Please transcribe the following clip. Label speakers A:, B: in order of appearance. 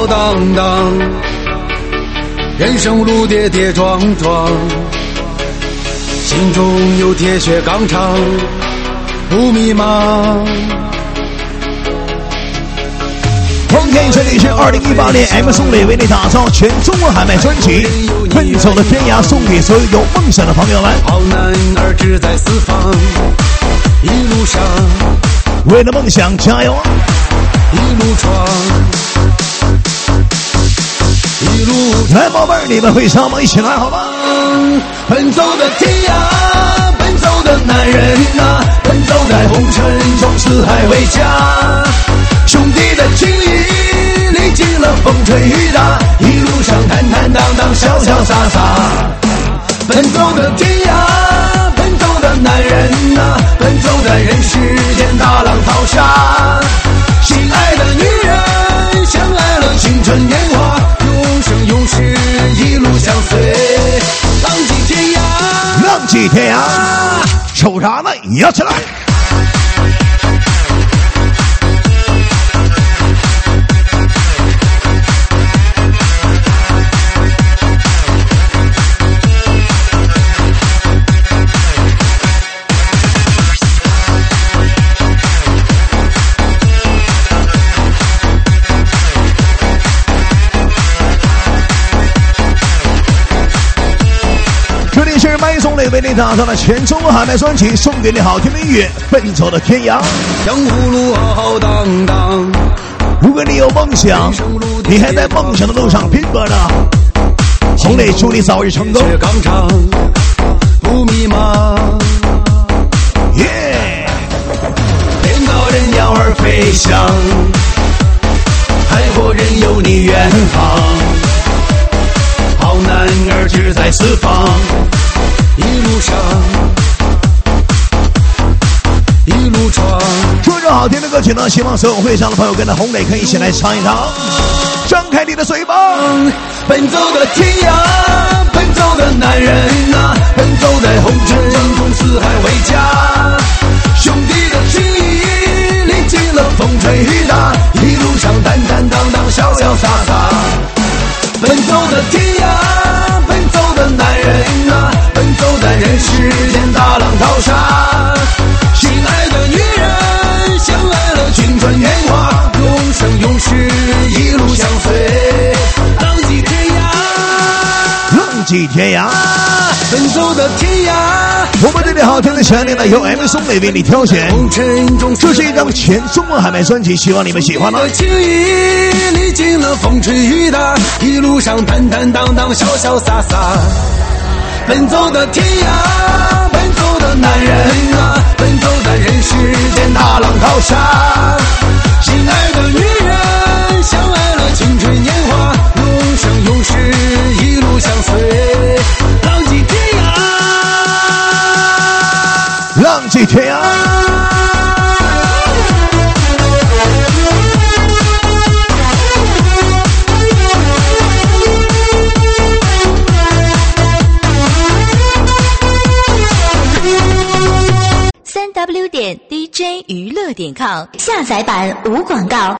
A: 浩荡荡，人生路跌跌撞撞，心中有铁血钢肠，不迷茫。
B: 今天这里是2018年 M 宋磊为你打造全中文喊麦专辑《奔走的天涯》，送给所有有梦想的朋友们。
A: 好男儿志在四方，一路上
B: 为了梦想加油，
A: 一路闯，一路
B: 来宝贝儿，你们会唱吗？一起来好吗？
A: 奔走的天涯，奔走的男人啊，奔走在红尘中，四海为家。兄弟的情谊历经了风吹雨打，一路上坦坦荡荡，潇潇洒洒。奔走的天涯，奔走的男人啊，奔走在人世间大浪淘沙。心爱的女人，相爱了青春年华，永生永世一路相随。浪迹天涯，
B: 浪迹天涯，瞅啥呢？摇起来！宋磊为你打造了全中文喊麦专辑，送给你好听的音乐，奔走的天涯。
A: 江湖路浩荡荡，
B: 如果你有梦想，你还在梦想的路上拼搏呢，洪磊祝你早日成功。
A: 刚强不迷茫，
B: 耶！
A: 天高任鸟儿飞翔，海阔任由你远航。好男儿志在四方。一路上，一路闯。
B: 这首好听的歌曲呢，希望所有会场的朋友跟着洪磊可以一起来唱一唱。张开你的嘴巴，
A: 奔走的天涯，奔走的男人啊，奔走在红尘中，四海为家。兄弟的情谊历经了风吹雨打，一路上坦坦荡荡，潇潇洒洒。奔走的天涯，奔走的男人啊，奔走在人世间大浪淘沙。心爱的女人，相爱了青春年华，永生永世一路相随。浪迹天涯，
B: 浪迹天涯，
A: 奔走的天涯。
B: 我们这里好听的旋律呢，由 M 宋磊为你挑选。这是一张全中文喊麦专辑，希望你们喜欢呢。
A: 情谊历经了风吹雨打，一路上坦坦荡荡，潇潇洒洒。奔走的天涯，奔走的男人啊，奔走在人世间大浪淘沙。心爱的女人，相爱了青春年华，永生永世一路相随。浪迹天涯，
B: 浪迹天涯。
C: 3w.dj娱乐.com下载版无广告。